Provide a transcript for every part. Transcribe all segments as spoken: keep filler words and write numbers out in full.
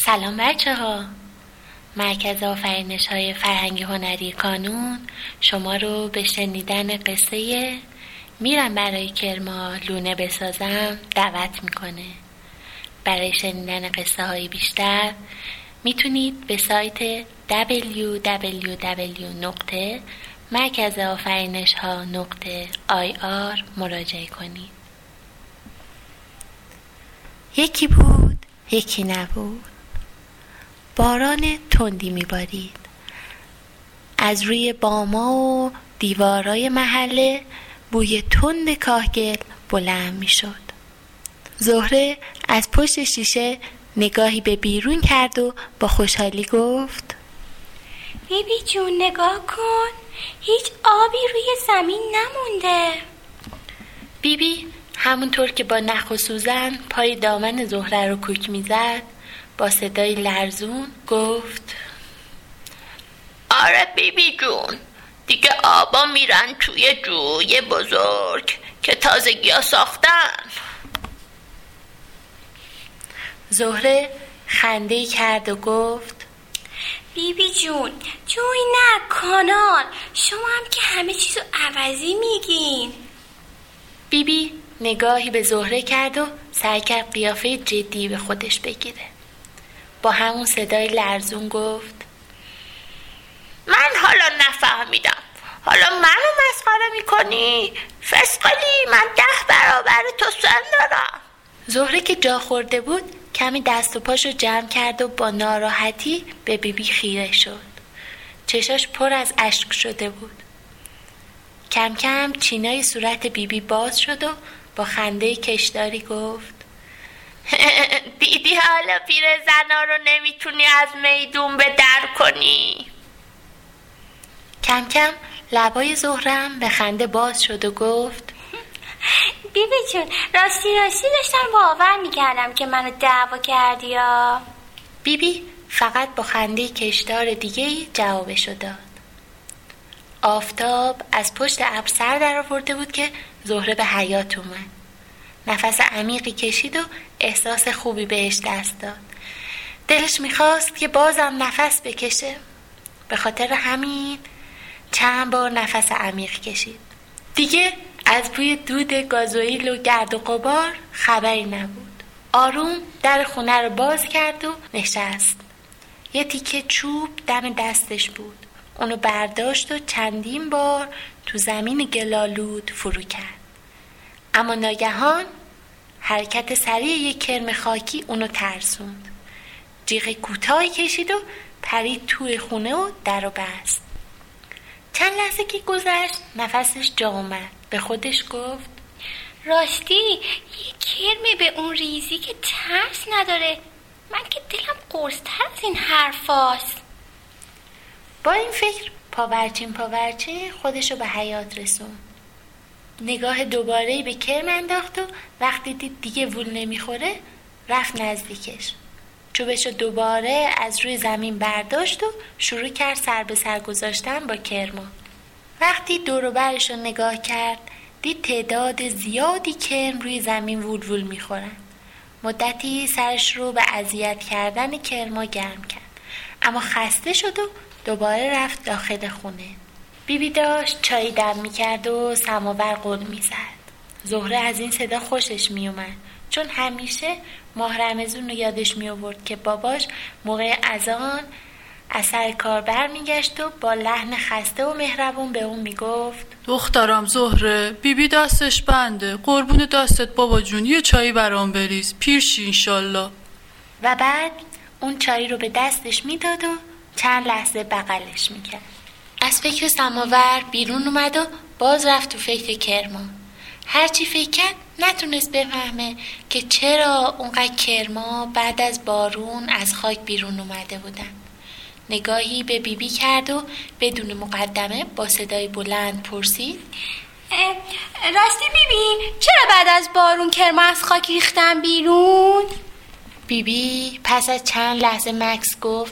سلام بچه ها. مرکز آفرینش های فرهنگی هنری کانون شما رو به شنیدن قصه میرم برای کرما لونه بسازم دعوت میکنه. برای شنیدن قصه های بیشتر میتونید به سایت دبلیو دبلیو دبلیو نقطه مرکز آفرینش ها نقطه آی آر مراجعه کنید. یکی بود یکی نبود. باران تندی میبارید. از روی باما و دیوارای محله بوی تند کاهگل بلند میشد. زهره از پشت شیشه نگاهی به بیرون کرد و با خوشحالی گفت: بیبی جون نگاه کن، هیچ آبی روی زمین نمونده. بیبی همونطور که با نخ و سوزن پای دامن زهره رو کوک میزد با صدای لرزون گفت: آره بیبی جون، دیگه آبا میرن توی جوی بزرگ که تازگی ها ساختن. زهره خنده‌ای کرد و گفت: بیبی جون جوی نه کانال، شما هم که همه چیزو عوضی میگین. بیبی نگاهی به زهره کرد و سعی کرد قیافه جدی به خودش بگیره. با همون صدای لرزون گفت: من حالا نفهمیدم، حالا منو مسخره میکنی؟ فسقلی، من ده برابر تو سن دارم. زهره که جا خورده بود کمی دست و پاشو جمع کرد و با ناراحتی به بیبی خیره شد. چشاش پر از اشک شده بود. کم کم چینای صورت بیبی باز شد و با خنده کشداری گفت: دیدی حالا پیرزنا رو نمیتونی از میدون به در کنی؟ کم کم لبای زهرم به خنده باز شد و گفت: بیبی جون راستی راستی داشتم باور میکردم که منو دعوا کردی یا؟ بیبی فقط با خنده کشدار دیگه‌ای جوابشو داد. آفتاب از پشت ابر سر در آورده بود که زهره به حیاط اومد. نفس عمیقی کشید و احساس خوبی بهش دست داد. دلش میخواست که بازم نفس بکشه. به خاطر همین چند بار نفس عمیق کشید. دیگه از بوی دود گازوئیل و گرد و غبار خبری نبود. آروم در خونه رو باز کرد و نشست. یه تیکه چوب دم دستش بود. اونو برداشت و چندین بار تو زمین گلالود فرو کرد. اما ناگهان حرکت سریع یک کرم خاکی اونو ترسوند. جیغ کوتاهی کشید و پرید توی خونه و در و بست. چند لحظه که گذشت نفسش جا اومد. به خودش گفت: راستی یه کرمه به اون ریزی که ترس نداره. من که دلم قرص‌تر از این حرفاست. با این فکر پاورچین پاورچین خودشو به حیاط رسوند. نگاه دوباره به کرم انداخت و وقتی دید دیگه وول نمیخوره رفت نزدیکش. چوبشو دوباره از روی زمین برداشت و شروع کرد سر به سر گذاشتن با کرما. وقتی دور و برشو نگاه کرد دید تعداد زیادی کرم روی زمین وول وول میخورن. مدتی سرش رو به اذیت کردن کرما گرم کرد، اما خسته شد و دوباره رفت داخل خونه. بیبی داشت چای دم میکرد و سماور غل میزد. زهره از این صدا خوشش میومد، چون همیشه ماه رمضون رو یادش میآورد که باباش موقع اذان از سر کار بر میگشت و با لحن خسته و مهربون به اون میگفت: دخترم زهره، بیبی دستش بنده، قربون دستت بابا جون، یه چایی برام بریز، پیرشی انشالله. و بعد اون چایی رو به دستش میداد و چند لحظه بغلش میکرد. از فکر سماور بیرون اومد و باز رفت تو فکر کرما. هرچی فکر کرد نتونست بفهمه که چرا اونقدر کرما بعد از بارون از خاک بیرون اومده بودن. نگاهی به بیبی کرد و بدون مقدمه با صدای بلند پرسید: راستی بیبی چرا بعد از بارون کرما از خاک ریختن بیرون؟ بیبی پس از چند لحظه مکث گفت: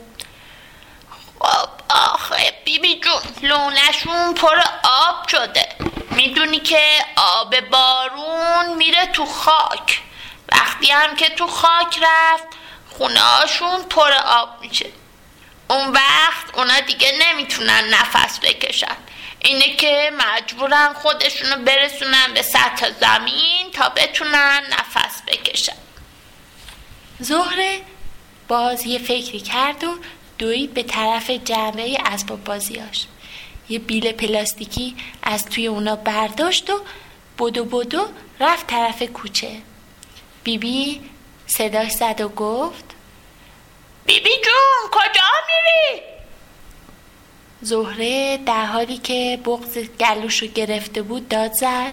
خب آخه بیبی جون لونشون پر آب شده. میدونی که آب بارون میره تو خاک. وقتی هم که تو خاک رفت خونه هاشون پر آب میشه. اون وقت اونا دیگه نمیتونن نفس بکشن. اینه که مجبورن خودشونو برسونن به سطح زمین تا بتونن نفس بکشن. زهره باز یه فکری کرد و دوید به طرف جعبه اسباب بازیاش. یه بیل پلاستیکی از توی اونا برداشت و بدو بدو رفت طرف کوچه. بیبی صداش زد و گفت بیبی جون کجا میری؟ زهره در حالی که بغض گلوشو گرفته بود داد زد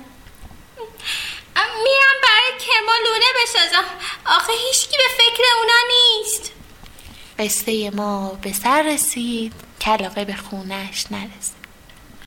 میرم برای کرما لونه بسازم. آخه هیچکی به فکر اونا نیست. قصه ما به سر رسید، کلاغه به خونش نرسید.